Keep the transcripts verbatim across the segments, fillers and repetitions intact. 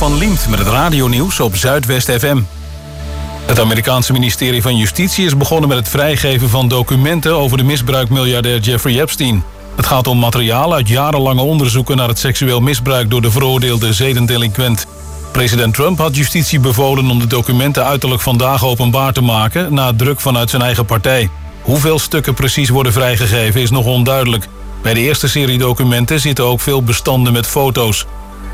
van Liemt met het radionieuws op Zuidwest F M. Het Amerikaanse ministerie van Justitie is begonnen met het vrijgeven van documenten over de misbruikmiljardair Jeffrey Epstein. Het gaat om materiaal uit jarenlange onderzoeken naar het seksueel misbruik door de veroordeelde zedendelinquent. President Trump had justitie bevolen om de documenten uiterlijk vandaag openbaar te maken na druk vanuit zijn eigen partij. Hoeveel stukken precies worden vrijgegeven is nog onduidelijk. Bij de eerste serie documenten zitten ook veel bestanden met foto's.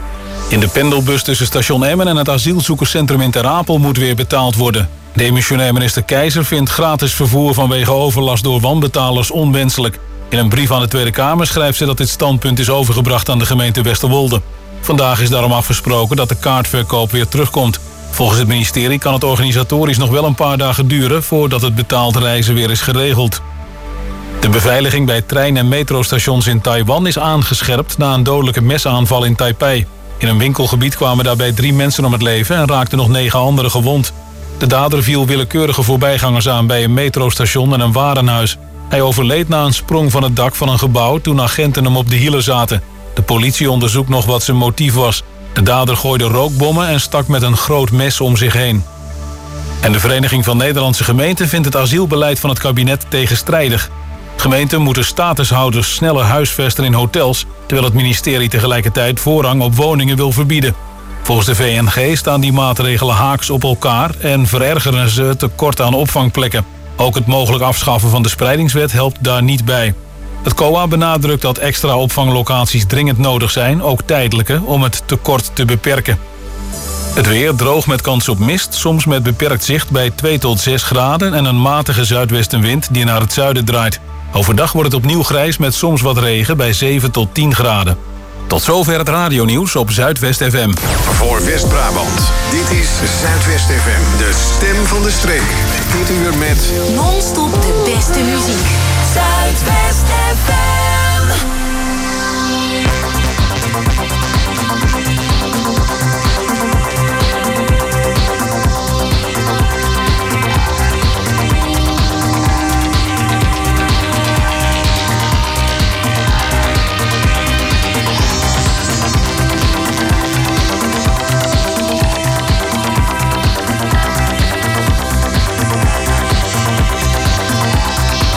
In de pendelbus tussen station Emmen en het asielzoekerscentrum in Ter Apel moet weer betaald worden. Demissionair minister Keizer vindt gratis vervoer vanwege overlast door wanbetalers onwenselijk. In een brief aan de Tweede Kamer schrijft ze dat dit standpunt is overgebracht aan de gemeente Westerwolde. Vandaag is daarom afgesproken dat de kaartverkoop weer terugkomt. Volgens het ministerie kan het organisatorisch nog wel een paar dagen duren voordat het betaald reizen weer is geregeld. De beveiliging bij trein- en metrostations in Taiwan is aangescherpt na een dodelijke mesaanval in Taipei. In een winkelgebied kwamen daarbij drie mensen om het leven en raakten nog negen anderen gewond. De dader viel willekeurige voorbijgangers aan bij een metrostation en een warenhuis. Hij overleed na een sprong van het dak van een gebouw toen agenten hem op de hielen zaten. De politie onderzoekt nog wat zijn motief was. De dader gooide rookbommen en stak met een groot mes om zich heen. En de Vereniging van Nederlandse Gemeenten vindt het asielbeleid van het kabinet tegenstrijdig. Gemeenten moeten statushouders sneller huisvesten in hotels, terwijl het ministerie tegelijkertijd voorrang op woningen wil verbieden. Volgens de V N G staan die maatregelen haaks op elkaar en verergeren ze het tekort aan opvangplekken. Ook het mogelijk afschaffen van de spreidingswet helpt daar niet bij. Het C O A benadrukt dat extra opvanglocaties dringend nodig zijn, ook tijdelijke, om het tekort te beperken. Het weer droog met kans op mist, soms met beperkt zicht bij twee tot zes graden en een matige zuidwestenwind die naar het zuiden draait. Overdag wordt het opnieuw grijs met soms wat regen bij zeven tot tien graden. Tot zover het radionieuws op Zuidwest F M. Voor West-Brabant, dit is Zuidwest F M, de stem van de streek. Dit uur met non-stop de beste muziek. Zuidwest F M.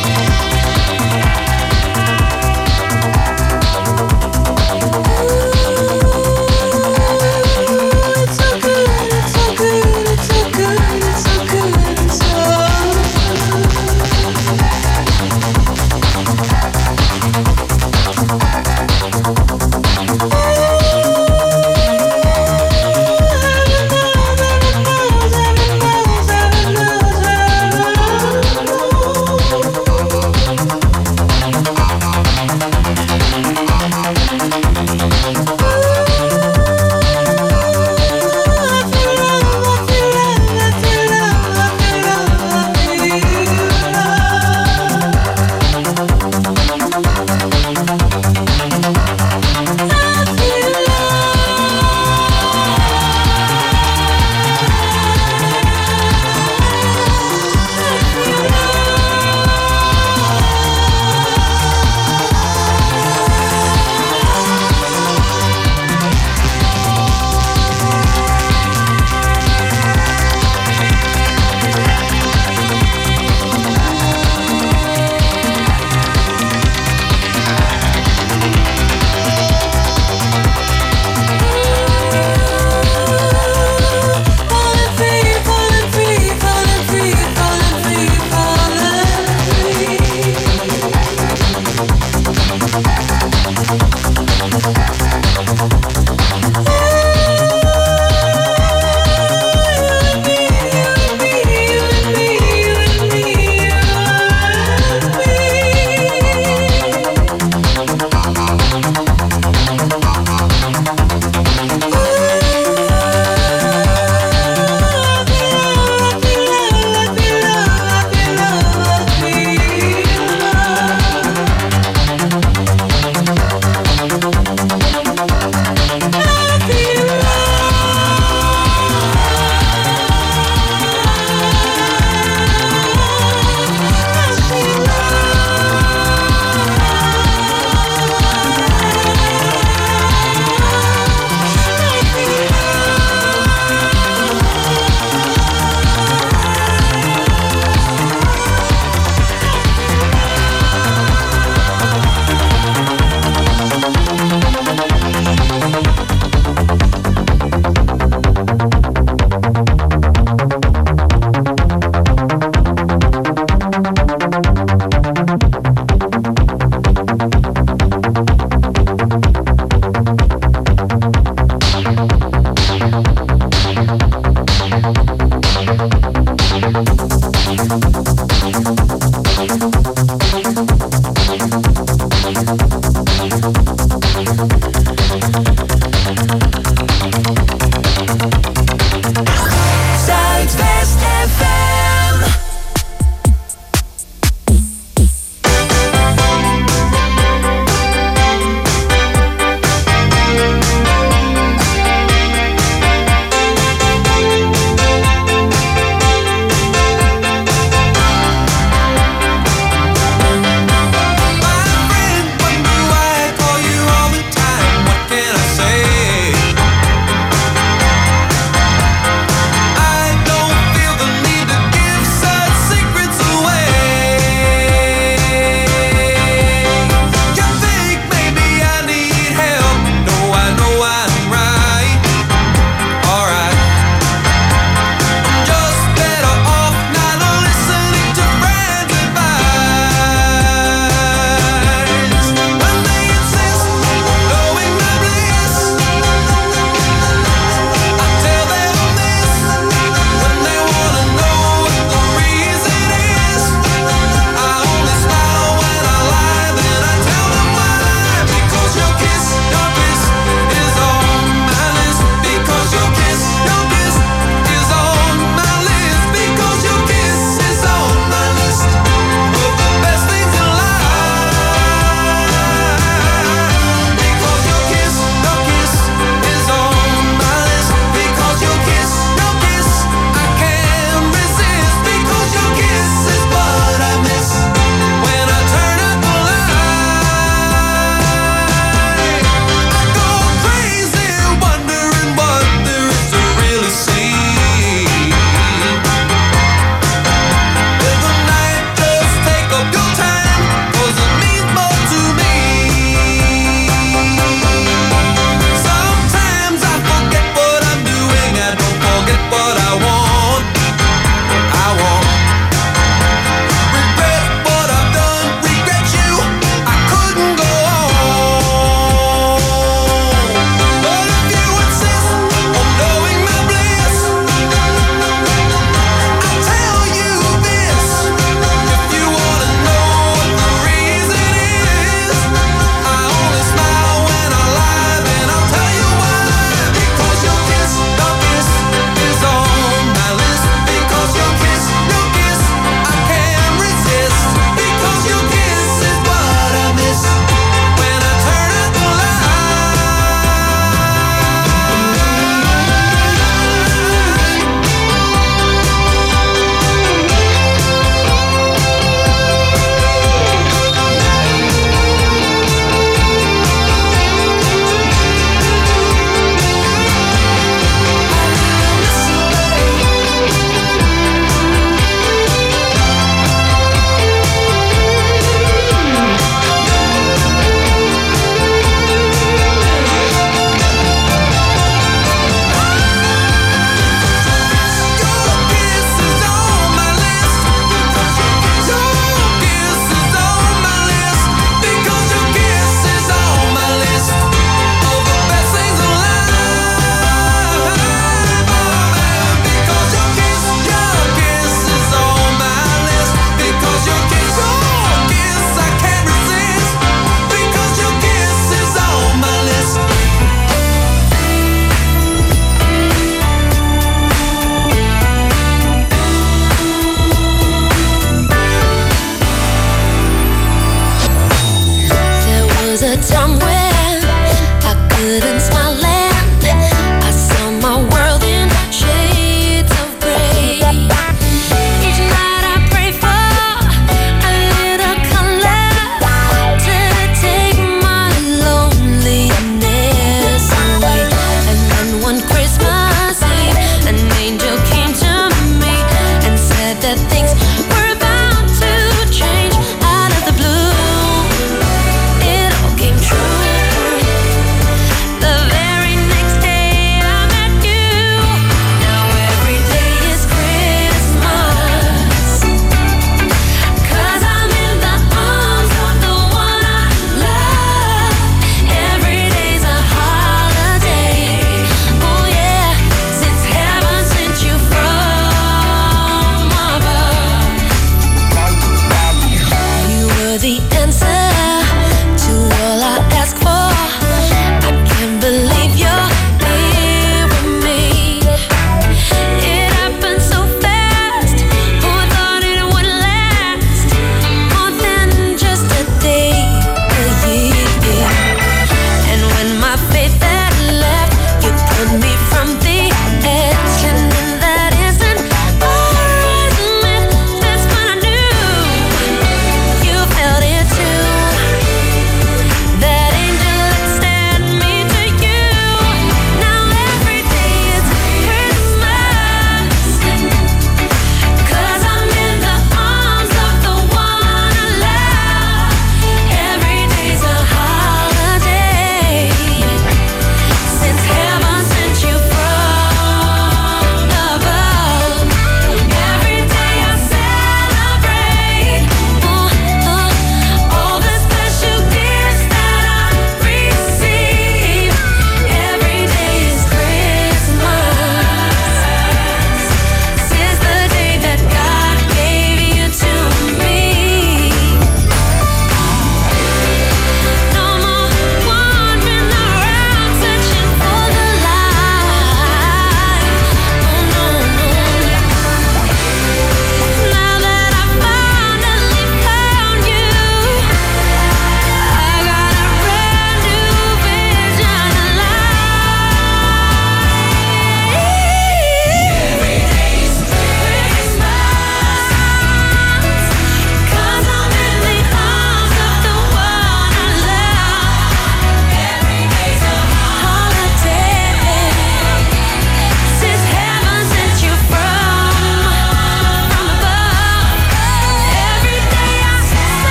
Ooh.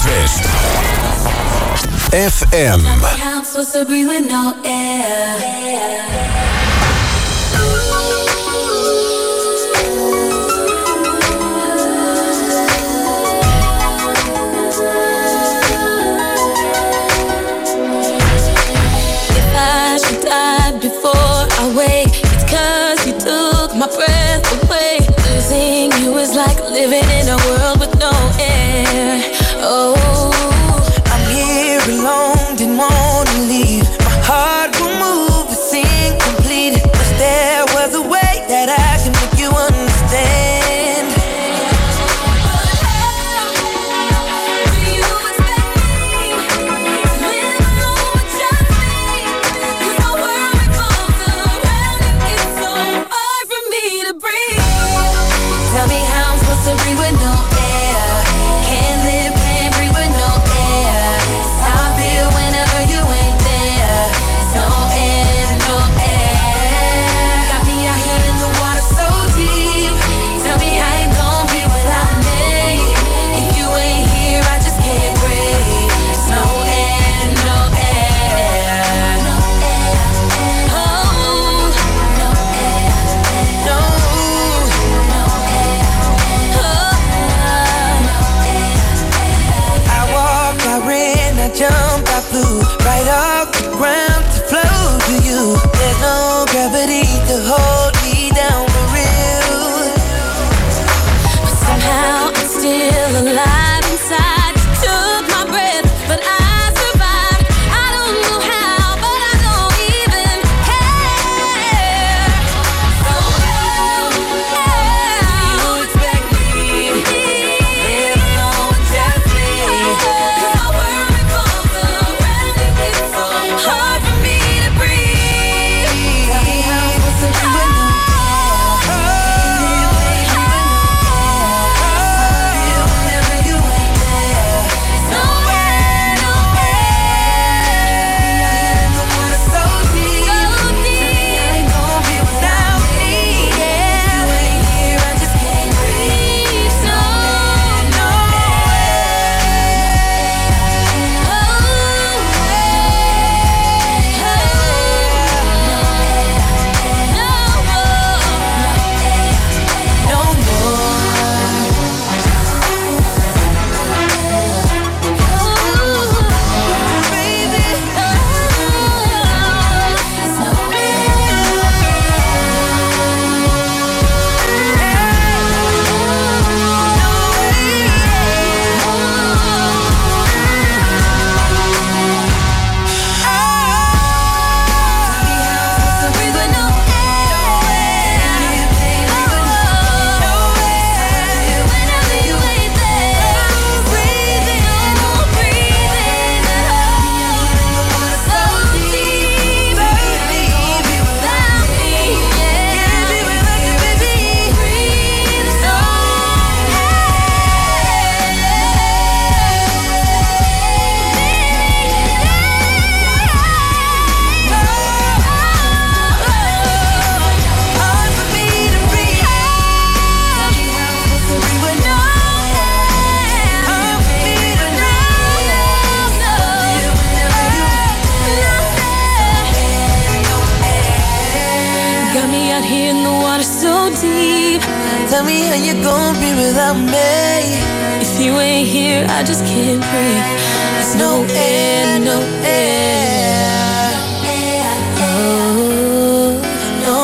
Zuidwest. F M. I'm supposed to breathe with no air. If I should die before I wake, it's 'cause you took my breath away. Losing you is like living in a world with no air. Oh, I'm here alone, didn't want to leave. My heart will move, it's incomplete. Wish there was a way that I can make you understand. Tell me how I'm supposed to breathe with no air. Can't live, can't breathe with no air. It's how I feel whenever you ain't there. No air, no air. Got me out here in the water so deep. Tell me how you gon' be without me. If you ain't here, I just can't breathe. No air, no air. No air. Oh, no air. No. I jumped, I flew right off the ground to flow to you. There's no gravity to hold me down for real. But somehow I'm still alive inside. You took my breath, but I survived. I don't know how, but I don't even care. So how do you expect me to live alone with just me? 'Cause my world hard for me to breathe. Tell me how I'm supposed to do it now. Whenever you ain't there, nowhere, nowhere. The water so deep, so deep. I ain't gon' be without me. Yeah, you ain't here, I just can't breathe. No, no tell me how you gon' be without me. If you ain't here, I just can't breathe. There's no air, no air. Oh, no,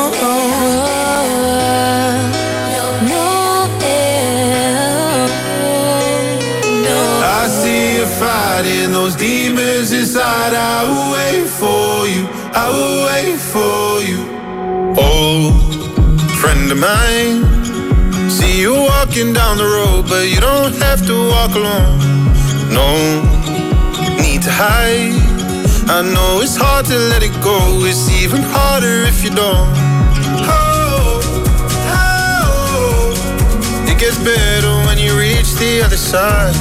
no air. No. I see you fighting those demons inside. I will wait for you. I will wait for you. Oh, friend of mine. See you walking down the road, but you don't have to walk alone. No need to hide. I know it's hard to let it go. It's even harder if you don't. Oh, oh, it gets better when you reach the other side.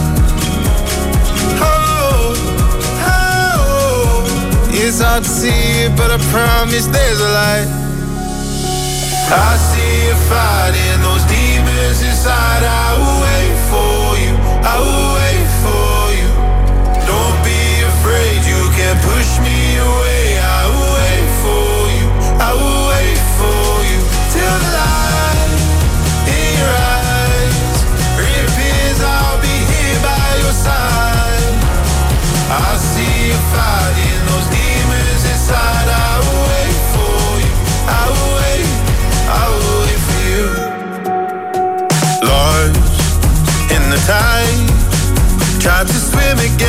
Oh, oh, it's hard to see it, but I promise there's a light. I see you fighting those demons inside. I will wait for you. I will wait for you.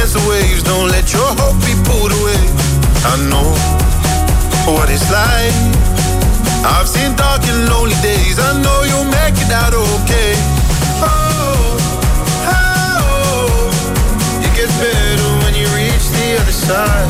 against the waves. Don't let your hope be pulled away. I know what it's like. I've seen dark and lonely days. I know you'll make it out okay. Oh, oh, it gets better when you reach the other side.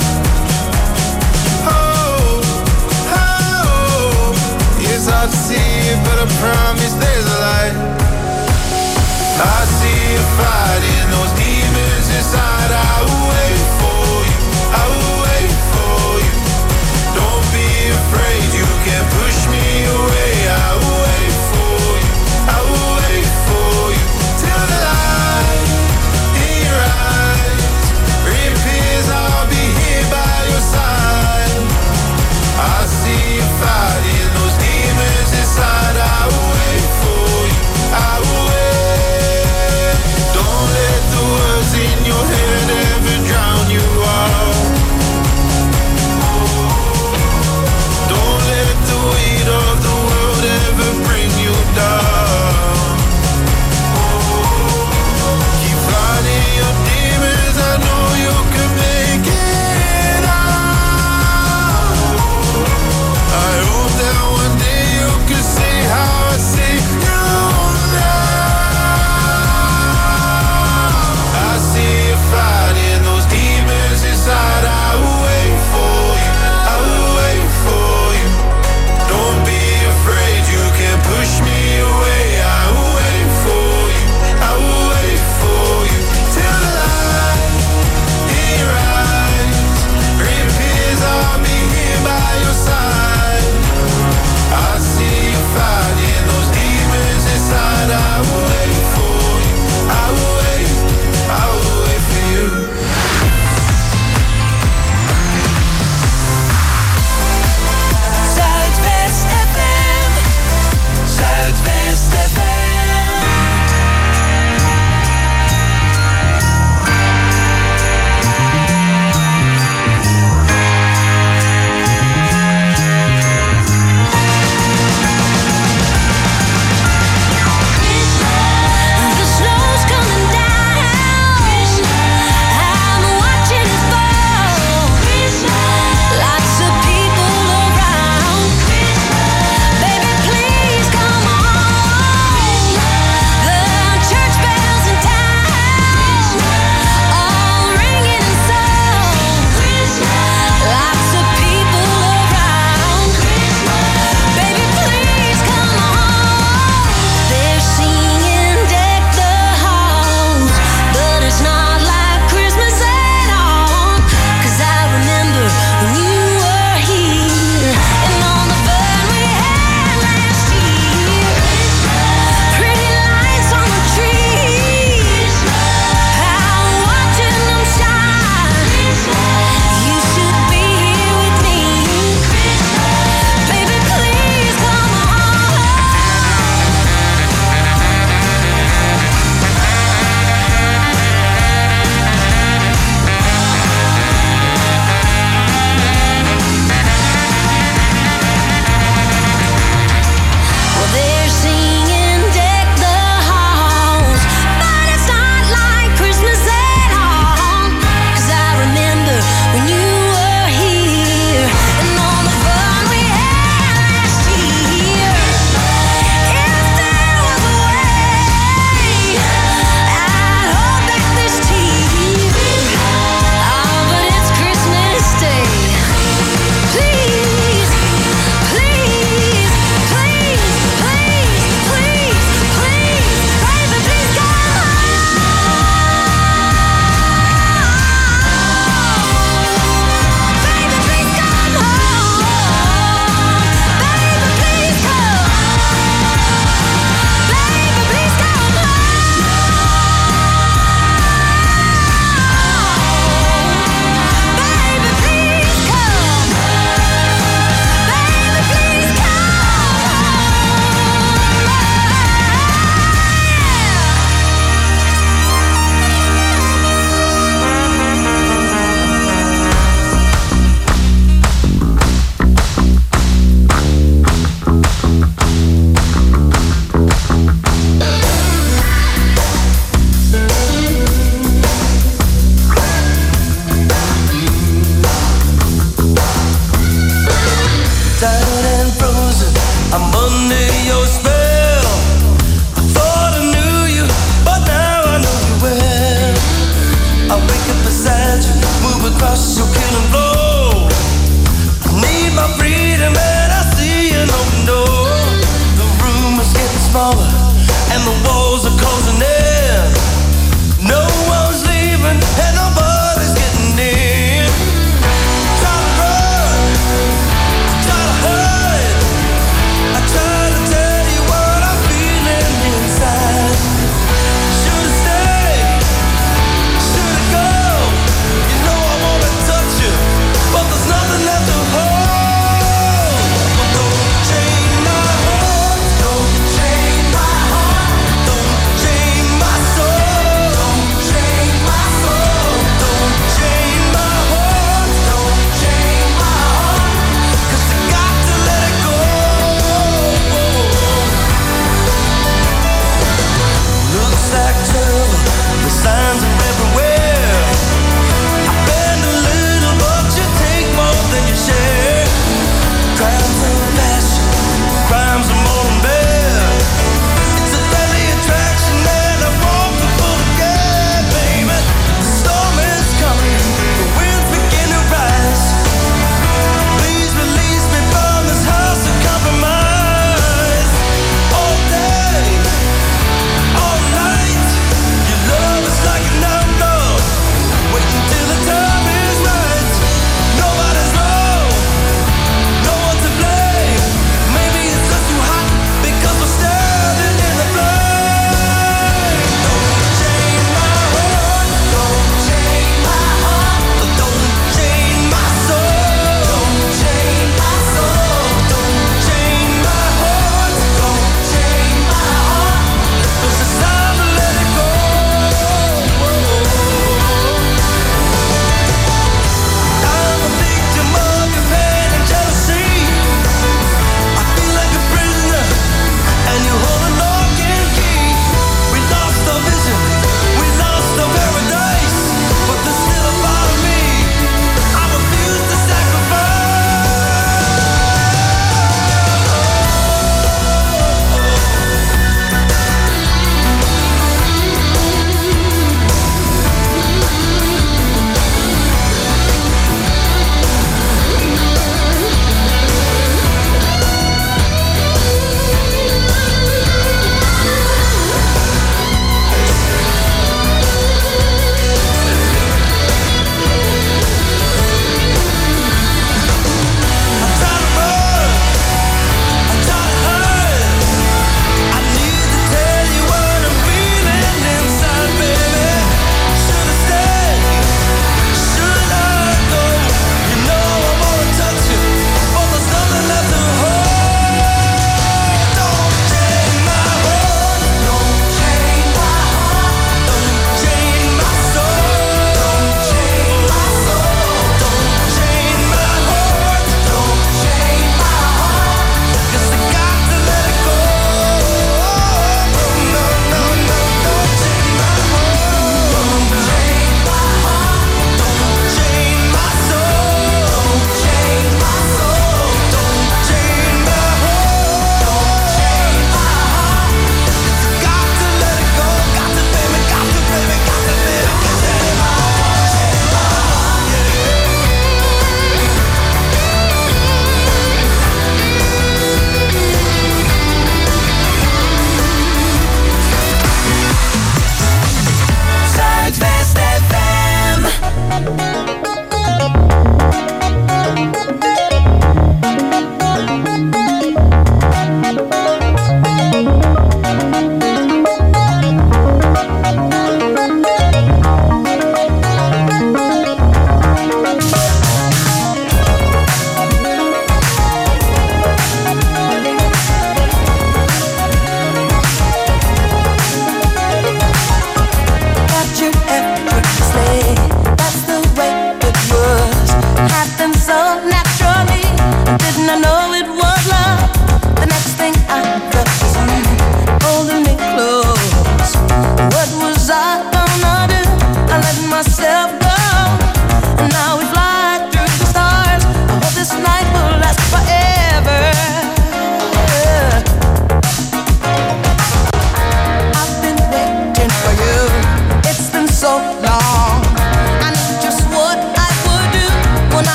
Oh, oh, it's hard to see it, but I promise there's a light. I see you fighting those demons inside. I will wait for you, I will wait for you. Don't be afraid, you can't push me away. I will wait for you, I will wait for you. Till the light in your eyes reappears, I'll be here by your side. I see you fighting those demons inside. I will wait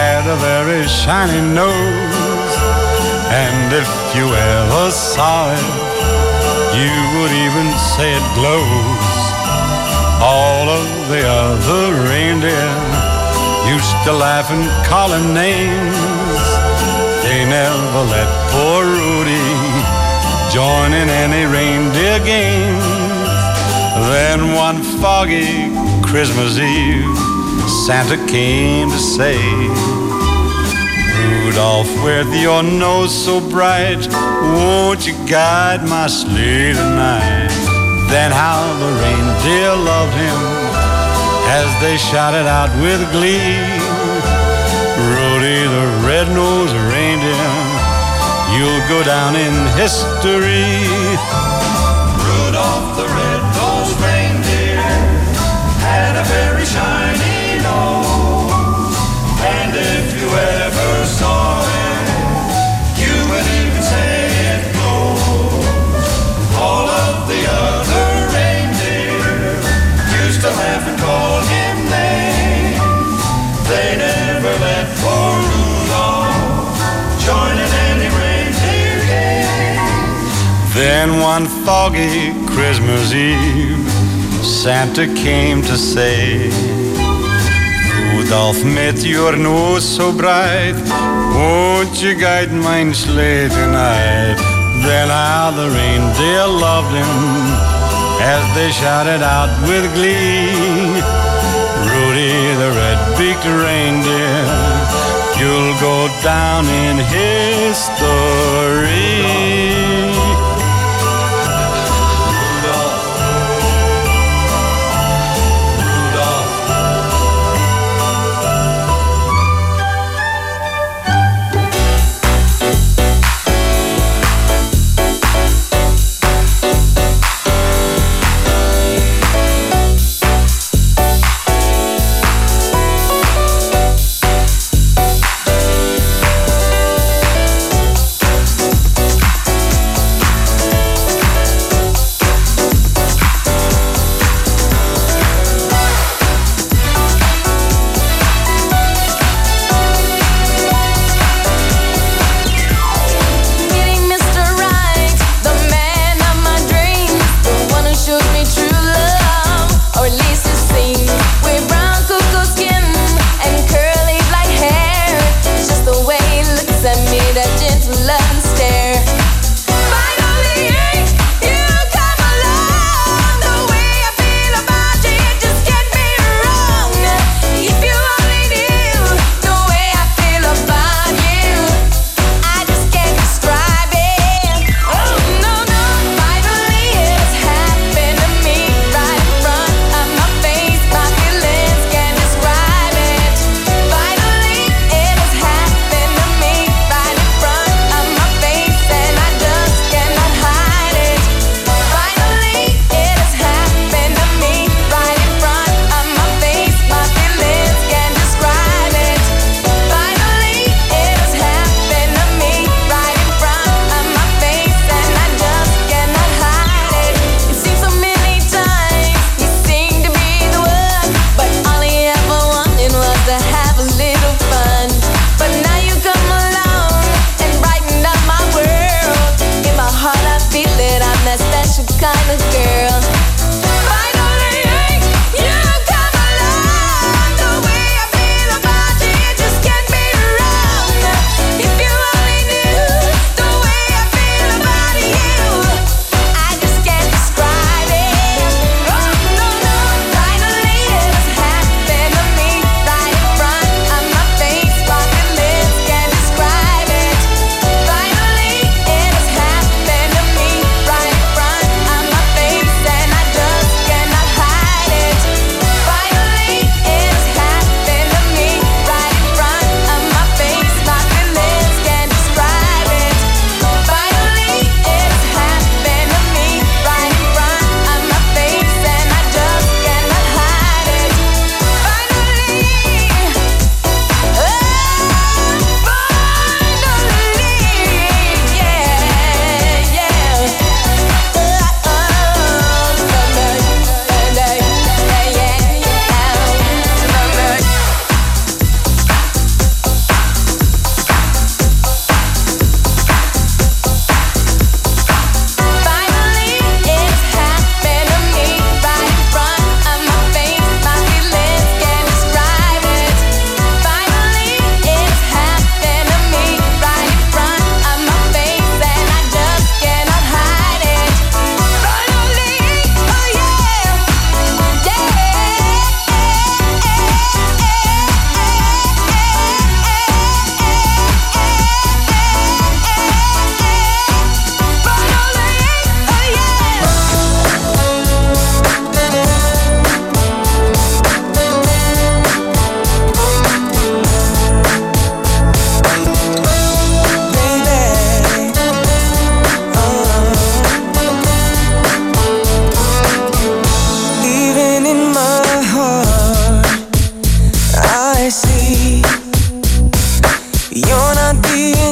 had a very shiny nose, and if you ever saw it, you would even say it glows. All of the other reindeer used to laugh and call him names. They never let poor Rudy join in any reindeer games. Then one foggy Christmas Eve, Santa came to say, Rudolph, with your nose so bright, won't you guide my sleigh tonight? Then how the reindeer loved him as they shouted out with glee, Rudy the red-nosed reindeer, you'll go down in history. Rudolph the red-nosed reindeer had a very shiny nose, and if you ever saw it, you would even say it glows. All of the other reindeer used to laugh and call him names. They never let poor Rudolph join in any reindeer game. Then one foggy Christmas Eve, Santa came to say, Rudolph, met your nose so bright, won't you guide my sleigh tonight? Then how the reindeer loved him as they shouted out with glee, Rudy the red-beaked reindeer, you'll go down in history.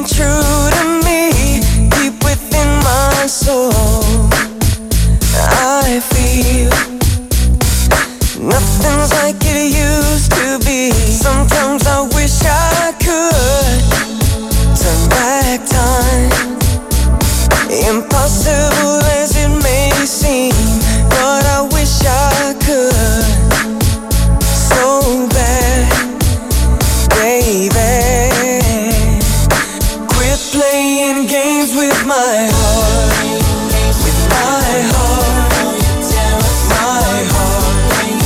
being true to me, deep within my soul, I feel nothing's like it used to be. Sometimes I wish I could turn back time, impossible as it may seem, but I wish I could so bad, baby. Quit playing games with my heart, with my heart, my heart.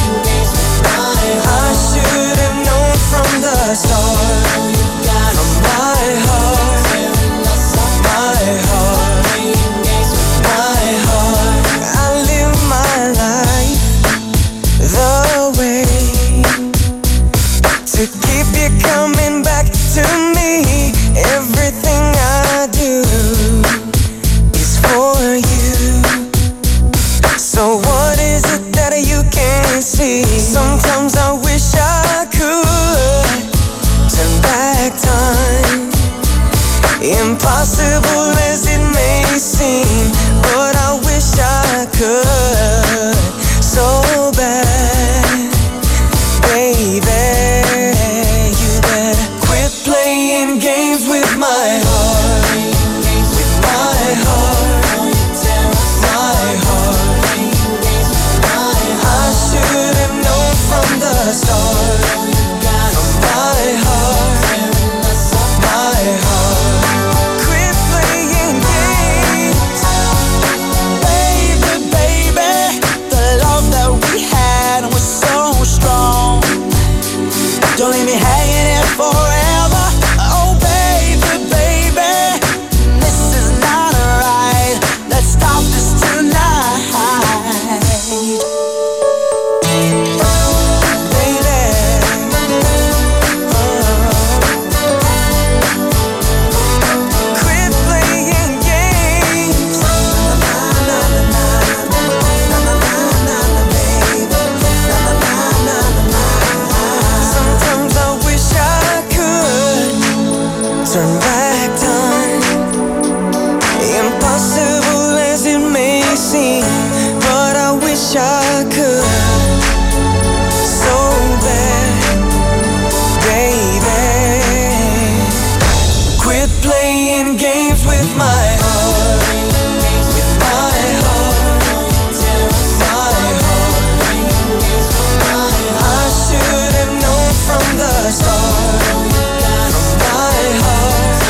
I should have known from the start, from my heart, my heart, my heart. I live my life the way to keep you coming back to me. Everything I do is for you. So what is it that you can't see? Sometimes I wish I could turn back time, impossible as it may seem, but I wish I could so bad, baby. You better quit playing games with my heart, with my heart, my heart. I should have known from the start, from my heart, my heart. Quit playing games, baby, baby. The love that we had was so strong. Don't leave me hanging here forever. Oh, baby, baby, this is not right. Let's stop this tonight. Quit playing games. Sometimes I wish I could turn back time, impossible as it may seem, but I wish I could so bad, baby. Quit playing games with my heart, with my heart, my heart. I should have known from the start, from my heart,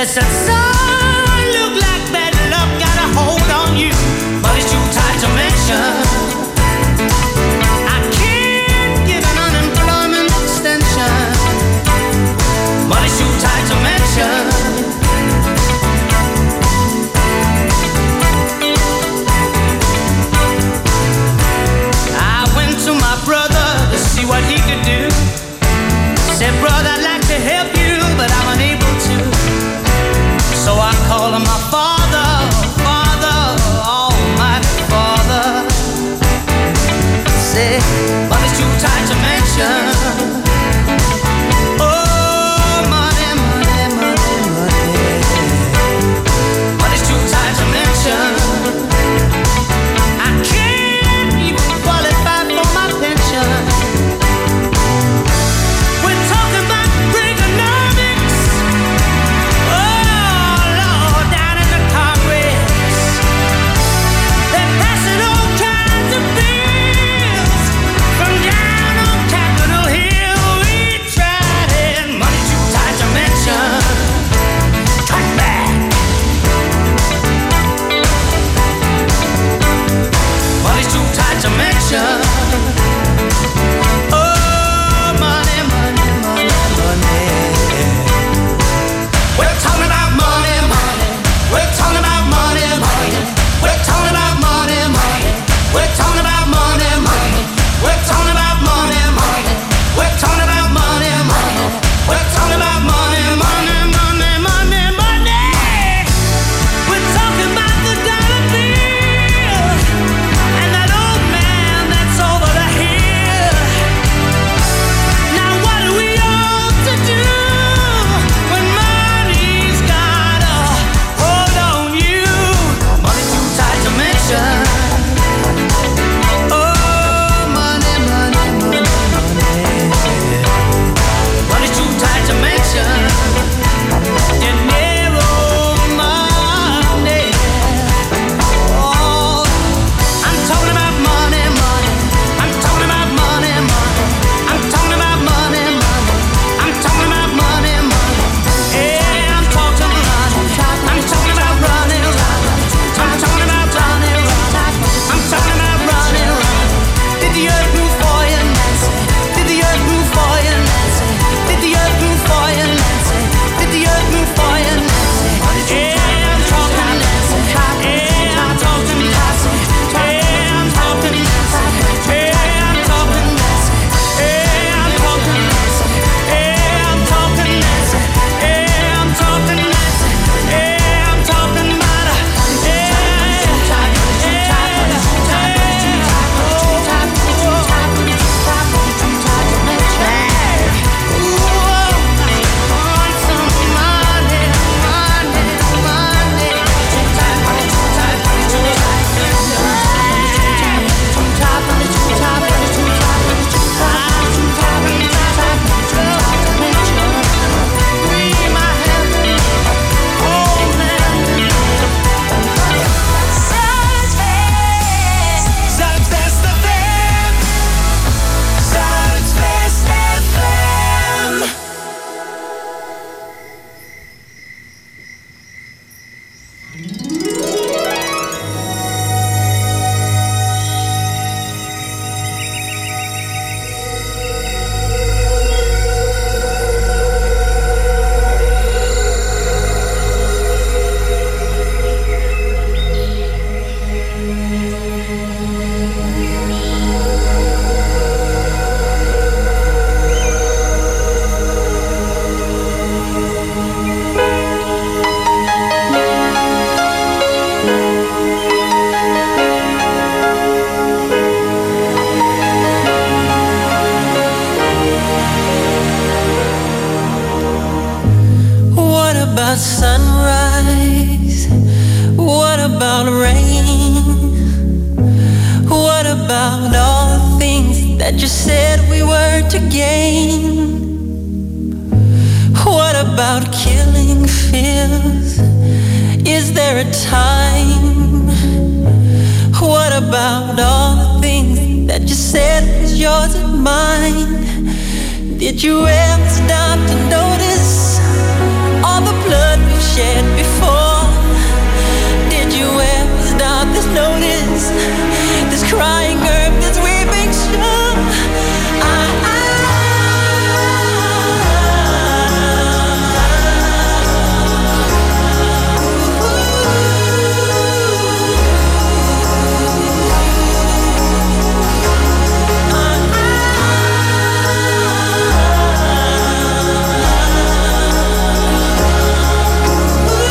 They said, son, look like bad luck got a hold on you, but it's too tight to mention. I can't get an unemployment extension, but it's too tight to mention. I went to my brother to see what he could do. Said, brother, I'd like to help you, but I'm unable to. So I called him my father, father, almighty father. Said, but it's too tight to mention. Oh, money, money, money, money. But it's too tight to mention. I can't even qualify for my pension. We're talking about Reaganomics. Oh, Lord, down in the Congress. They're passing all kinds of bills from down on Capitol Hill. We tried it. Money too tight to mention. Cut back. Money too tight to mention. Oh, money, money, money, money. We're talking about money, money. We're talking about money, money. We're talking about money, money. We're talking about money, money. We're talking about money, money. We're talking about money, money. We're talking about money, money, money, money, money. We're talking about the dollar bill and that old man that's over the hill. Now what do we ought to do when money's got a hold on you? Money too tight to mention. Oh, money, money, money, money. Money too tight to mention. Dinero money. Oh, I'm talking about money, money. I'm talking about money, money. I'm talking about money, money. I'm talking about money, money. Yeah, I'm talking money. I'm talking about running, running. I'm talking about running, running. I'm talking about running, running. Did the earth move for you, Nancy? Did the earth move for you, Nancy? Did the earth move for you, Nancy? Did the earth move for you, Nancy? Yeah, I'm talking Nancy. Yeah, I'm talking Nancy. Yeah, I'm talking Nancy. Yeah, I'm talking Nancy. Yeah, I'm talking Nancy. Yeah, I'm talking Nancy. Yeah, I'm talking Nancy. Yeah, I'm talking about her. Yeah, about sunrise? What about rain? What about all the things that you said we were to gain? What about killing fears? Is there a time? What about all the things that you said was yours and mine? Did you ever stop to notice all the blood we've yet before. Did you ever stop this notice? This crying earth, this weeping shore. I, I Ooh.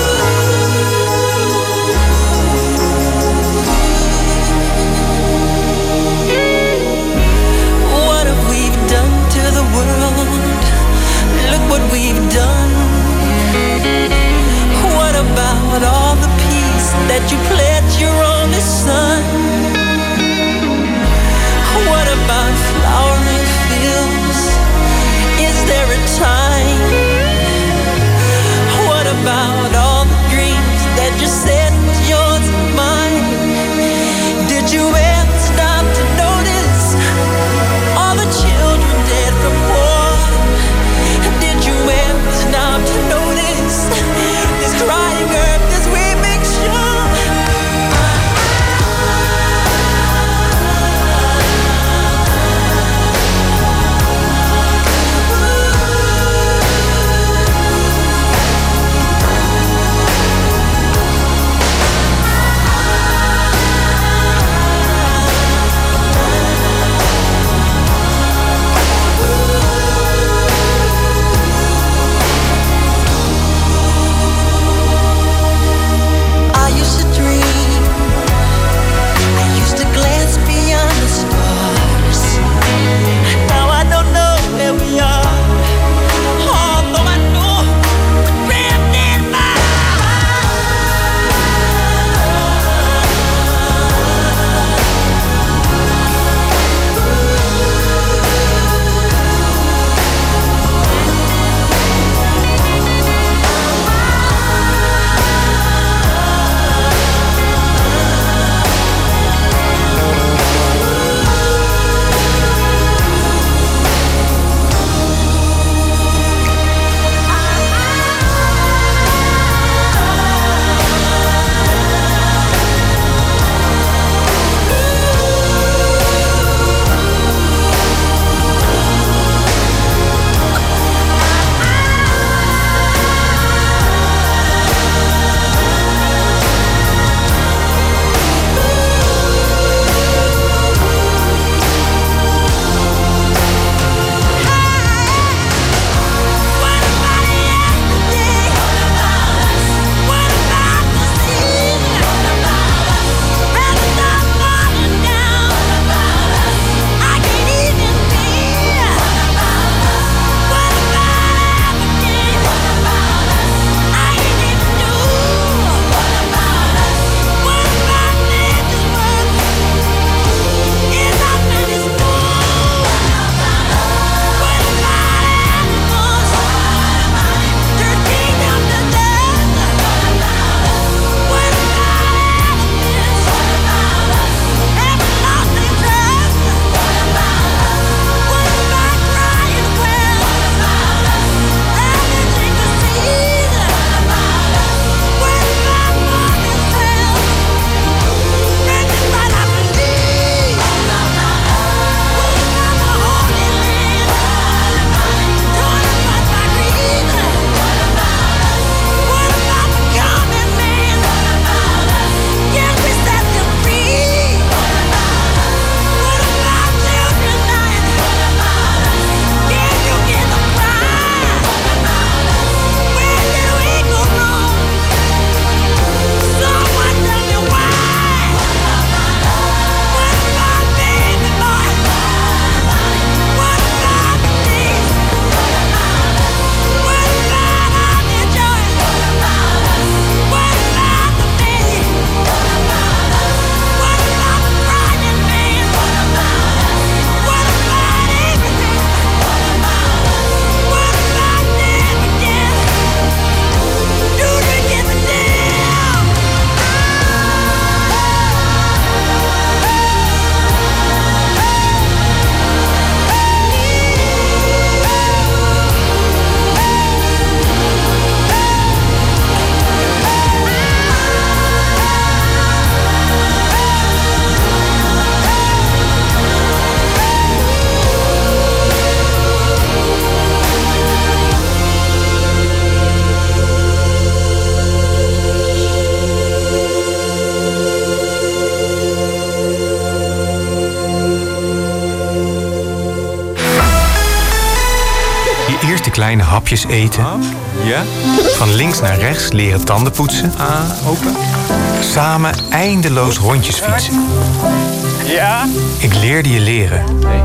kleine hapjes eten. Ja? Van links naar rechts leren tanden poetsen. Ah, open. Samen eindeloos rondjes fietsen. Ja? Ik leerde je leren. Nee.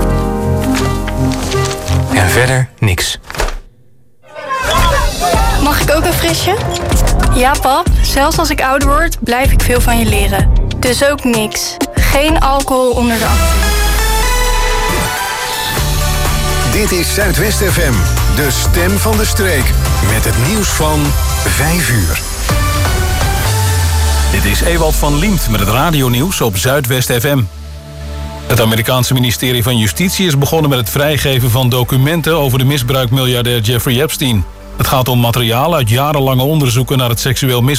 En verder niks. Mag ik ook een frisje? Ja, pap. Zelfs als ik ouder word, blijf ik veel van je leren. Dus ook niks. Geen alcohol onder de achttien. Dit is Zuidwest F M, de stem van de streek. Met het nieuws van vijf uur. Dit is Ewald van Liemt met het radionieuws op Zuidwest F M. Het Amerikaanse ministerie van Justitie is begonnen met het vrijgeven van documenten over de misbruikmiljardair Jeffrey Epstein. Het gaat om materiaal uit jarenlange onderzoeken naar het seksueel misbruik